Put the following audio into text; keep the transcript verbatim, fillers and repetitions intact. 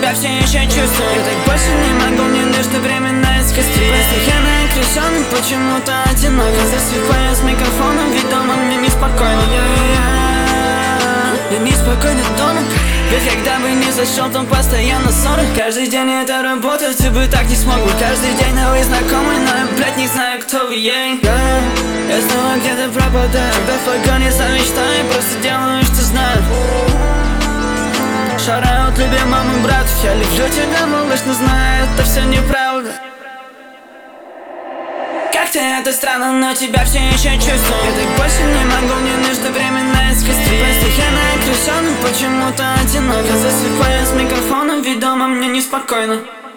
тебя все еще чувствую. Я так больше не могу, мне нужно время на искусстве. Постоянно окружённый, почему-то одинок. Засыпаю с микрофоном, ведь дома мне неспокойно. Я неспокойно дома, ведь когда бы не зашел, там постоянно ссоры. Каждый день это работа, ты бы так не смогу. Каждый день новые знакомые, но я, блядь, не знаю, кто вы, yeah. Я снова где-то пропадаю, тебя в погоне за мечтой, просто делаю, что знаю. Шараю от любимому брату, я люблю тебя, малыш, но знаю, это все неправда. Как-то это странно, но тебя все еще чувствую. Я так больше не могу, мне нужно время на искусстве. Постоянно окружённый, почему-то одинок. Я засыпаю с микрофоном, ведь дома мне неспокойно.